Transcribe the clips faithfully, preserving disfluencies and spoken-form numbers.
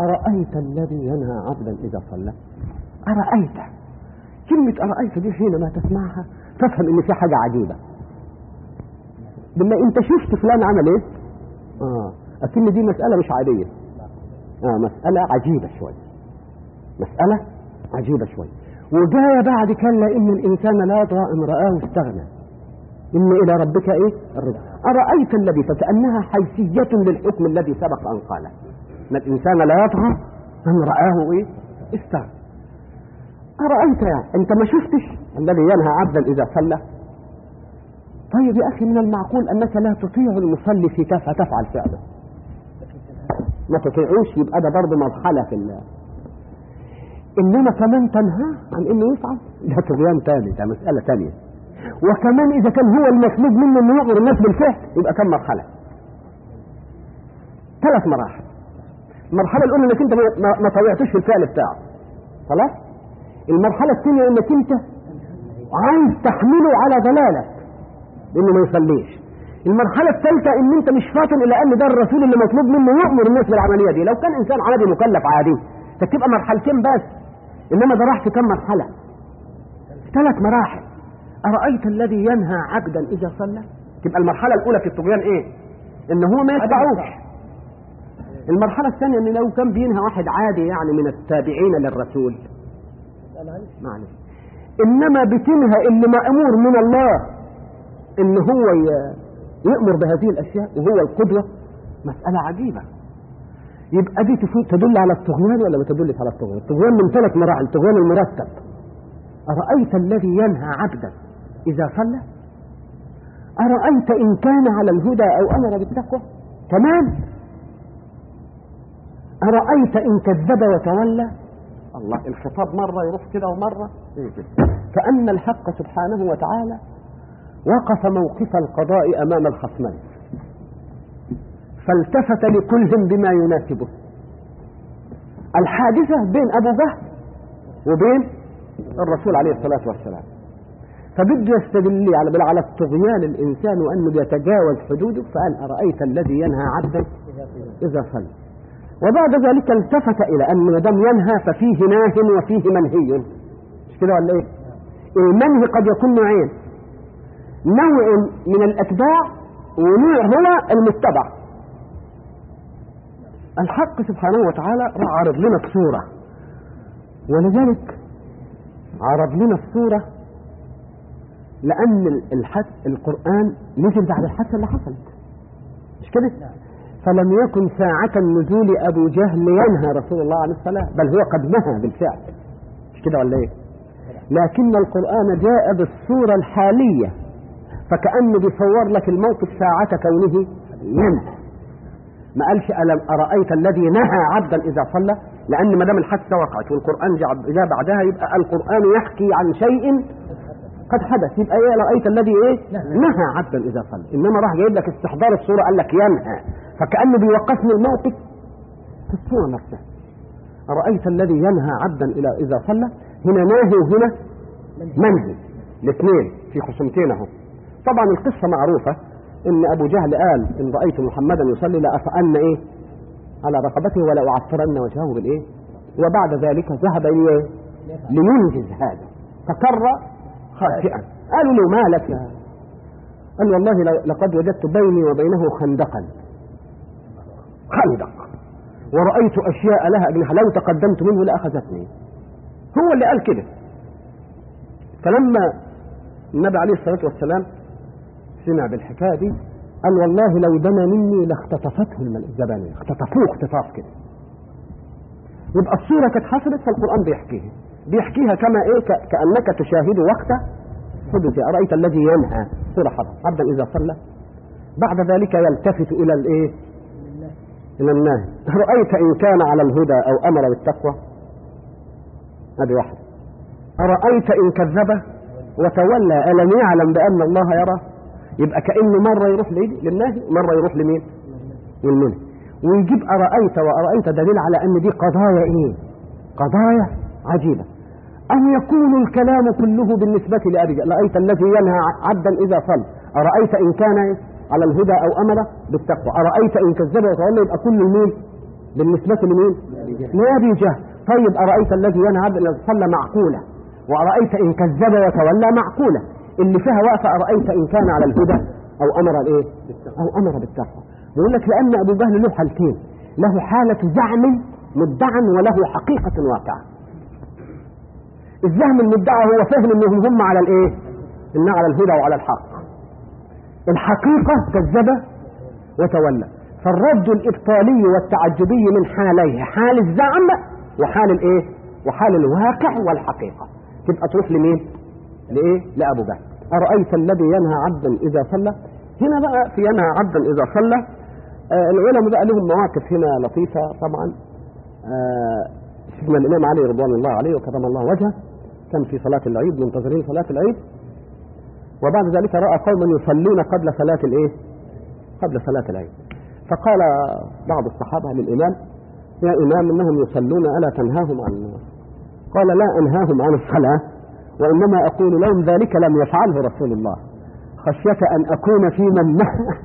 أرأيت الذي ينهى عبدا إذا صلى. أرأيت، كلمة أرأيت دي حينما تسمعها تفهم إن في حاجة عجيبة. بالله أنت شفت فلان عمل إيه؟ آه أكن دي مسألة مش عادية. آه مسألة عجيبة شوي، مسألة عجيبة شوي. وجاء بعد كلا إن الإنسان لا يطغى إن رآه استغنى إن إلى ربك إيه؟ الرجع. أرأيت الذي، فكأنها حيثية للحكم الذي سبق أن قاله، إن الإنسان لا يطغى إن رآه إيه؟ استغنى. أرأيت يعني أنت ما شفتش الذي ينهى عبدا إذا صلى؟ طيب يا أخي من المعقول أنك لا تطيع المصلي في كيف تفعل فعله، ما تطيعوش، يبقى ده برضه مرحلة في الله. إنما كمان تنهى عن إنه يفعل، ده طغيان تاني، ده مسألة تانية. وكمان إذا كان هو المطلوب منه إنه يأمر الناس بالفعل يبقى كم مرحلة؟ ثلاث مراحل. المرحلة الأولى إنك أنت ما طوعتوش في الفعل بتاعه، خلاص؟ المرحلة الثانية إنك أنت عايز تحمله على ضلالك لأنه ما يصليش. المرحلة الثالثة إن أنت مش فاطن إلى أن ده الرسول اللي مطلوب منه يأمر الناس بالعملية دي. لو كان إنسان عادي مكلف عادي فتبقى مرحلتين بس، إنما ده راح في كم مرحلة؟ ثلاث مراحل. أرأيت الذي ينهى عبدا إذا صلى، تبقى المرحلة الأولى في الطغيان إيه؟ إن هو ما يتبعوش. المرحلة الثانية إن لو كان بينهى واحد عادي يعني من التابعين للرسول معلش، إنما بتنهى اللي مأمور من الله إن هو يأمر بهذه الأشياء وهو القدوة، مسألة عجيبة. يبقى دي تدل على الطغيان ولا ما تدلش على الطغيان؟ الطغيان من ثلاث مراحل، الطغيان المرتب. أرأيت الذي ينهى عبدا إذا صلى، أرأيت إن كان على الهدى أو أمر بالتقوى، كمان أرأيت إن كذب وتولى. الله، الخطاب مرة يروح كده ومرة كده، كأن الحق سبحانه وتعالى وقف موقف القضاء أمام الخصمين فالتفت لكلهم بما يناسبه. الحادثة بين أبو جهل وبين الرسول عليه الصلاة والسلام، فبده يستدل على على الطغيان الإنسان وأنه يتجاوز حدوده، فقال أرأيت الذي ينهى عبدا إذا صلى. وبعد ذلك التفت إلى أن ما دام ينهى ففيه ناه وفيه منهي، مش كده ولا إيه؟ المنهي قد يكون نوعين، نوع من الأتباع ونوع هو المتبع. الحق سبحانه وتعالى عرض لنا الصورة، ولذلك عرض لنا الصورة لأن الحد القرآن نزل بعد الحادثة اللي حصلت، مش كده؟ فلم يكن ساعة النزول أبو جهل ينهى رسول الله عليه الصلاة، بل هو قد نهى بالفعل، مش كده ولا إيه؟ لكن القرآن جاء بالصورة الحالية، فكأنه بيصور لك الموقف ساعة كونه ينهى. ما قالش ألم أرأيت الذي نهى عبدا إذا صلى، لأن ما دام الحادثة وقعت والقرآن جاء بعدها يبقى القرآن يحكي عن شيء قد حدث، يبقى ايه رأيت الذي ايه نهى عبدا إذا صلى. إنما راح جايب لك استحضار الصورة قال لك ينهى، فكأنه بيوقفني الموقف في الصورة نفسها. أرأيت الذي ينهى عبدا إلى إذا صلى، هنا ناهي وهنا منهي، الاثنين في خصومتين اهو. طبعا القصة معروفة ان ابو جهل قال ان رأيت محمدا يصلي لأطأن ايه على رقبته ولا أعطرن وجهه بالايه، وبعد ذلك ذهب ايه لينجز هذا فكر خاسئا. قالوا له ما لك؟ قال والله لقد وجدت بيني وبينه خندقا، خندق، ورأيت أشياء لها أجنحة لو تقدمت منه لأخذتني. هو اللي قال كده. فلما النبي عليه الصلاة والسلام سمع بالحكاية دي قال والله لو دنا مني لاختطفته الزبانية، اختطفوه اختطاف كده. يبقى الصورة كانت حصلت فالقرآن بيحكيها بيحكيها كما ايه كأنك تشاهد وقت حدث. أرأيت الذي ينهى، صورة حصل عبدا إذا صلى، بعد ذلك يلتفت إلى الايه إلى الناهي. رأيت إن كان على الهدى أو أمر بالتقوى، هذه واحدة. أرأيت إن كذب وتولى ألم يعلم بأن الله يرى، يبقى كأنه مرة يروح للناهي ومرة يروح لمين للمنهي. ويجيب أرأيت وأرأيت دليل على أن دي قضايا إيه قضايا عجيبة. أن يكون الكلام كله بالنسبة لأبي جهل، رأيت الذي ينهى عبدا إذا صلى، أرأيت إن كان على الهدى أو أمر بالتقوى، أرأيت إن كذب وتولى، يبقى كل المين بالنسبة لمين لأبي جهل. طيب أرأيت الذي ينهى عبدا إذا صلى معقولة، وأرأيت إن كذب وتولى معقولة، اللي فيها وقفة أرأيت إن كان على الهدى أو أمر الإيه؟ أو أمر بالتقوى. يقول لك لأن أبو جهل له حالتين، له حالة زعم مدعا وله حقيقة واقعة. الزعم المدعى هو فهم انهم هم على الايه؟ ان على الهدى وعلى الحق. الحقيقة كذب وتولى. فالرد الابطالي والتعجبي من حاليه، حال الزعم وحال الايه؟ وحال الواقع والحقيقة. تبقى تروح لمين؟ لايه؟ لابو جهل. ارايت الذي ينهى عبدا اذا صلى. هنا بقى في ينهى عبدا اذا صلى آه العلماء بقى لهم مواقف هنا لطيفة طبعا. آه سيدنا الامام علي رضوان الله عليه وكرم الله وجهه كان في صلاة العيد، منتظرين صلاة العيد، وبعد ذلك رأى قوما يصلون قبل صلاة الايه؟ قبل صلاة العيد. فقال بعض الصحابة للإمام: يا إمام إنهم يصلون ألا تنهاهم عن؟ قال: لا أنهاهم عن الصلاة، وإنما أقول لهم ذلك لم يفعله رسول الله خشية أن أكون في من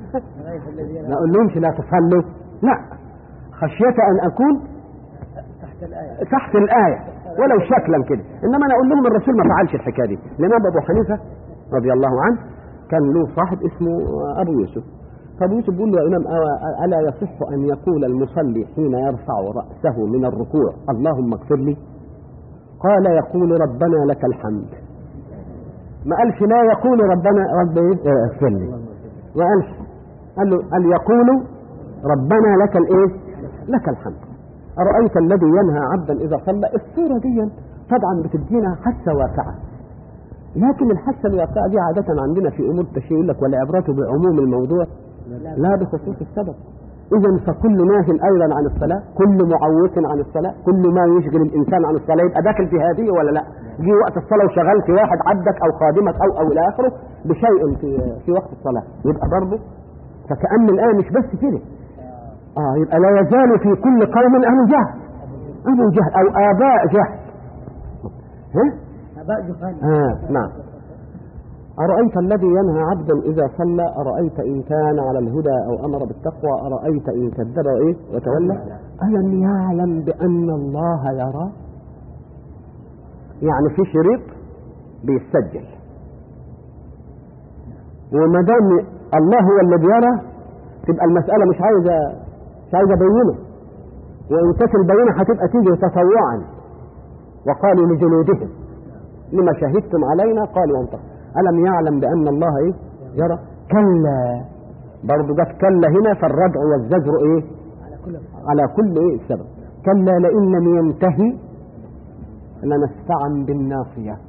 لا أقول لهمش لا تصلوا، لا، خشية أن أكون تحت الآية تحت الآية ولو شكلا كده. انما انا اقول لهم الرسول ما فعلش الحكايه دي. الامام ابو حنيفه رضي الله عنه كان له صاحب اسمه ابو يوسف. فابو يوسف بيقول له: يا امام الا يصح ان يقول المصلي حين يرفع راسه من الركوع اللهم اغفر لي؟ قال: يقول ربنا لك الحمد. ما قالش لا يقول ربنا رب اغفر لي، ما قالش، قال له قال يقول ربنا لك الايه؟ لك الحمد. أرأيت الذي ينهى عبدا إذا صلى. الصورة دي طبعا بتدينا حاسة واقعة، لكن الحاسة الواقعة دي عادة عندنا في أمور التشريع يقول لك: والعبرة بعموم الموضوع لا بخصوص السبب. إذا فكل ناه أيضا عن الصلاة، كل معوق عن الصلاة، كل ما يشغل الإنسان عن الصلاة يبقى داخل في هذه ولا لا؟ جي وقت الصلاة وشغلت واحد عبدك أو خادمك أو أو إلى آخره بشيء في في وقت الصلاة، يبقى برضه فكأن الآن مش بس كده. آه يبقى لا يزال في كل قوم أهل جهل، أهل جهل أو آباء جهل. ها؟ آباء جهل. آه نعم. أرأيت الذي ينهى عبدا إذا صلى أرأيت إن كان على الهدى أو أمر بالتقوى أرأيت إن كذب وإيه وتولى ألم يعلم بأن الله يرى؟ يعني في شريط بيسجل، وما دام الله هو اللي بيرى تبقى المسألة مش عايزة مش عايزة بينه، وإن كانت البينة هتبقى تيجي تطوعا. وقالوا لجلودهم لما شهدتم علينا قالوا انتظروا ألم يعلم بأن الله إيه يرى؟ كلا، برضو جت كلا هنا، فالردع والزجر إيه على كل على كل إيه السبب. كلا لئن لم ينتهي لنسفعا بالناصية.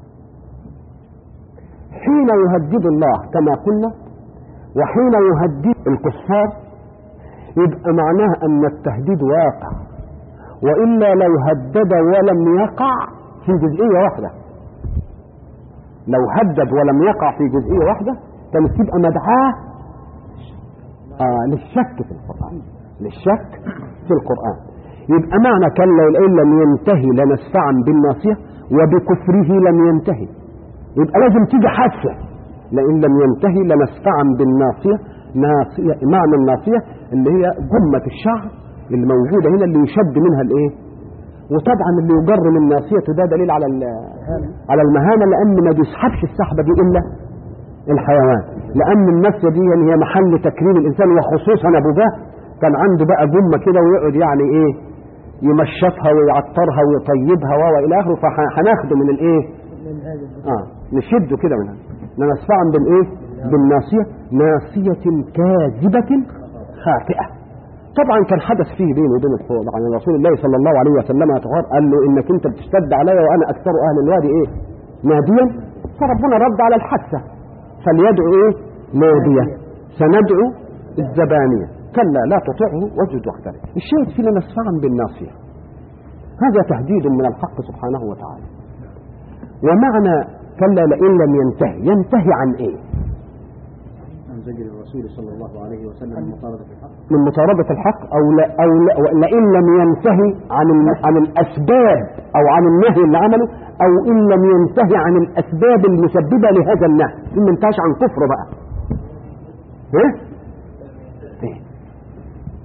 حين يهدد الله كما قلنا وحين يهدد الكفار يبقى معناه أن التهديد واقع، وإلا لو هدد ولم يقع في جزئية واحدة، لو هدد ولم يقع في جزئية واحدة كانت تبقى مدعاة آه للشك في القرآن، للشك في القرآن. يبقى معنى كلا لئن لم ينتهي لنسفعا بالناصية، وبكفره لم ينتهي، يبقى لازم تيجي حادثة لئن لم ينتهي لنسفعا بالناصية. ناصية، معنى الناصية اللي هي جمة الشعر اللي موجودة هنا اللي يشد منها الايه، وطبعا اللي يجر من ناصيته ده دليل على على المهانة، لأن ما بيسحبش السحبة دي إلا الحيوان، لأن الناصية دي يعني هي محل تكريم الإنسان، وخصوصا أبو جهل كان عنده بقى جمة كده ويقعد يعني إيه يمشطها ويعطرها ويطيبها وإلى آخره. فهناخده من الإيه آه نشده كده منها لنسفعا بالإيه بالناصية، ناصية كاذبة خاطئة. طبعا كان حدث فيه بينه وبين الحوار عن رسول الله صلى الله عليه وسلم قال له: انك انت بتشتد عليا وانا اكثر اهل الوادي ايه ناديا. فربنا رد على الحادثه فليدعو ايه ناديا سندعو الزبانية. كلا لا تطعه واسجد واقترب. الشاهد في لنسفعا بالناصية، هذا تهديد من الحق سبحانه وتعالى. ومعنى كلا لئن لم ينتهي، ينتهي عن ايه؟ عن زجر الرسول صلى الله عليه وسلم من مطاردة الحق، من مطاردة الحق، أو, لا أو لا لئن لم ينتهي عن عن الأسباب أو عن النهي اللي عمله، أو إن لم ينتهي عن الأسباب المسببة لهذا النهي، إن ما انتهاش عن كفر بقى. إيه؟ إيه؟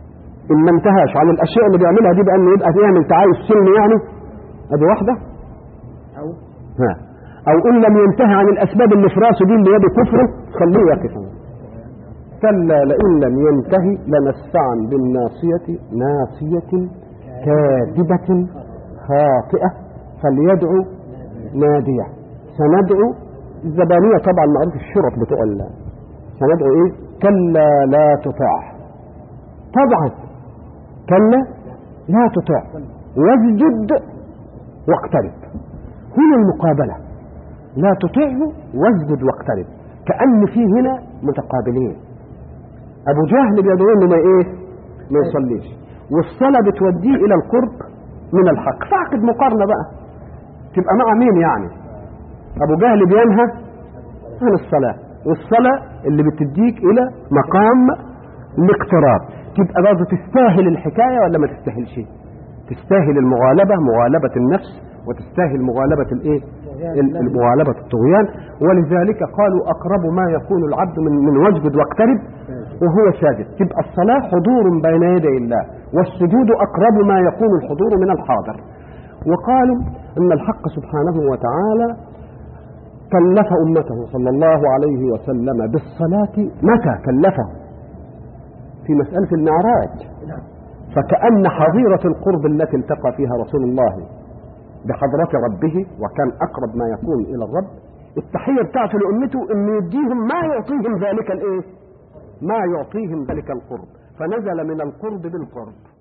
إن ما انتهاش عن الأشياء اللي بيعملها دي بأنه يبقى يعمل تعايش سلمي يعني، أدي واحدة. أو ها. أو إن لم ينتهي عن الأسباب اللي في راسه دي اللي هي بكفره خليه يقف. كلا لئن لم ينتهي لنسفعا بالناصية ناصية كاذبة خاطئة فليدعو نادية. سندعو الزبانية طبعا معروف الشرط بتوع الله. سندعو ايه؟ كلا لا تطاع. طبعا كلا لا تطاع واسجد واقترب. هنا المقابلة، لا تطيعه واسجد واقترب، كأن فيه هنا متقابلين. ابو جهل بيدعو انه ما ايه ما يصليش، والصلاة بتوديه الى القرب من الحق، فاعقد مقارنة بقى تبقى مع مين يعني؟ ابو جهل بينهى عن الصلاة، والصلاة اللي بتديك الى مقام الاقتراب، تبقى برضه تستاهل الحكاية ولا ما تستاهلش؟ تستاهل المغالبة، مغالبة النفس، وتستاهل مغالبة الايه المغالبة الطغيان. ولذلك قالوا اقرب ما يكون العبد من من واسجد واقترب وهو ساجد. تبقى الصلاة حضور بين يدي الله، والسجود اقرب ما يكون الحضور من الحاضر. وقالوا ان الحق سبحانه وتعالى كلف امته صلى الله عليه وسلم بالصلاة. متى كلفه؟ في مسألة المعراج. فكأن حظيرة القرب التي التقى فيها رسول الله بحضرة ربه وكان أقرب ما يكون إلى الرب، التحية بتاعته لأمته إن يديهم ما يعطيهم ذلك الإيه؟ ما يعطيهم ذلك القرب، فنزل من القرب بالقرب.